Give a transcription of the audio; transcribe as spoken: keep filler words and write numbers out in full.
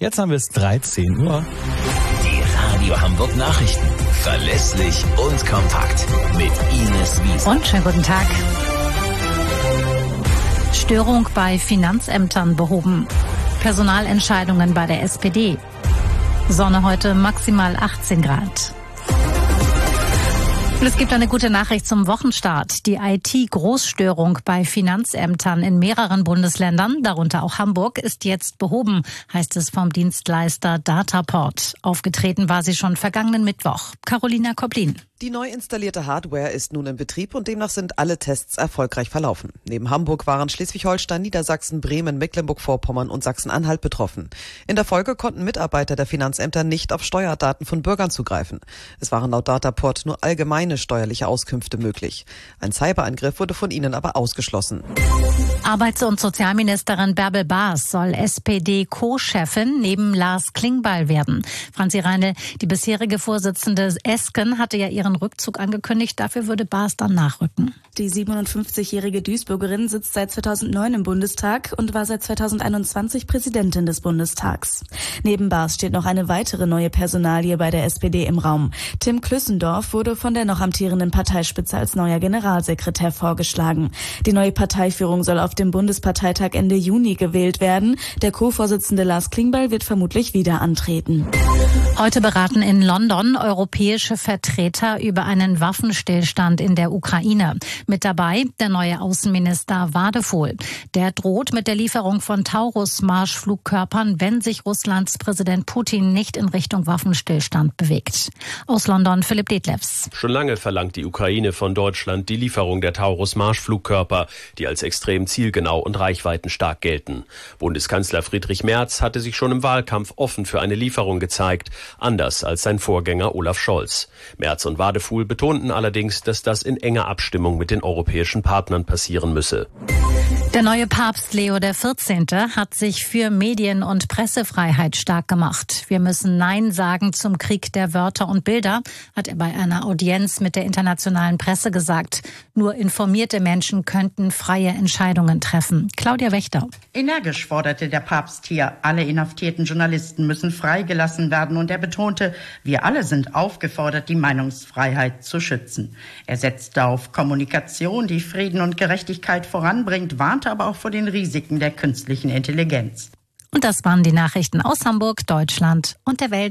Jetzt haben wir es dreizehn Uhr. Die Radio Hamburg Nachrichten. Verlässlich und kompakt. Mit Ines Wiese. Und schönen guten Tag. Störung bei Finanzämtern behoben. Personalentscheidungen bei der S P D. Sonne heute maximal achtzehn Grad. Und es gibt eine gute Nachricht zum Wochenstart. Die I T-Großstörung bei Finanzämtern in mehreren Bundesländern, darunter auch Hamburg, ist jetzt behoben, heißt es vom Dienstleister Dataport. Aufgetreten war sie schon vergangenen Mittwoch. Carolina Koblin. Die neu installierte Hardware ist nun in Betrieb und demnach sind alle Tests erfolgreich verlaufen. Neben Hamburg waren Schleswig-Holstein, Niedersachsen, Bremen, Mecklenburg-Vorpommern und Sachsen-Anhalt betroffen. In der Folge konnten Mitarbeiter der Finanzämter nicht auf Steuerdaten von Bürgern zugreifen. Es waren laut Dataport nur allgemeine steuerliche Auskünfte möglich. Ein Cyberangriff wurde von ihnen aber ausgeschlossen. Arbeits- und Sozialministerin Bärbel Baas soll S P D-Co-Chefin neben Lars Klingbeil werden. Franzi Reinl, die bisherige Vorsitzende Esken, hatte ja ihren Rückzug angekündigt. Dafür würde Baas dann nachrücken. Die siebenundfünfzigjährige Duisburgerin sitzt seit zweitausendneun im Bundestag und war seit zweitausendeinundzwanzig Präsidentin des Bundestags. Neben Baas steht noch eine weitere neue Personalie bei der S P D im Raum. Tim Klüssendorf wurde von der noch amtierenden Parteispitze als neuer Generalsekretär vorgeschlagen. Die neue Parteiführung soll auf dem Bundesparteitag Ende Juni gewählt werden. Der Co-Vorsitzende Lars Klingbeil wird vermutlich wieder antreten. Heute beraten in London europäische Vertreter über einen Waffenstillstand in der Ukraine. Mit dabei der neue Außenminister Wadephol. Der droht mit der Lieferung von Taurus-Marschflugkörpern, wenn sich Russlands Präsident Putin nicht in Richtung Waffenstillstand bewegt. Aus London Philipp Detlefs. Schon lange verlangt die Ukraine von Deutschland die Lieferung der Taurus-Marschflugkörper, die als extrem zielgenau und reichweitenstark gelten. Bundeskanzler Friedrich Merz hatte sich schon im Wahlkampf offen für eine Lieferung gezeigt, anders als sein Vorgänger Olaf Scholz. Merz und Wadephol betonten allerdings, dass das in enger Abstimmung mit den europäischen Partnern passieren müsse. Der neue Papst Leo der vierzehnte hat sich für Medien- und Pressefreiheit stark gemacht. Wir müssen Nein sagen zum Krieg der Wörter und Bilder, hat er bei einer Audienz mit der internationalen Presse gesagt. Nur informierte Menschen könnten freie Entscheidungen treffen. Claudia Wächter. Energisch forderte der Papst hier, alle inhaftierten Journalisten müssen freigelassen werden und er betonte, wir alle sind aufgefordert, die Meinungsfreiheit zu schützen. Er setzte auf Kommunikation, die Frieden und Gerechtigkeit voranbringt, warnte aber auch vor den Risiken der künstlichen Intelligenz. Und das waren die Nachrichten aus Hamburg, Deutschland und der Welt.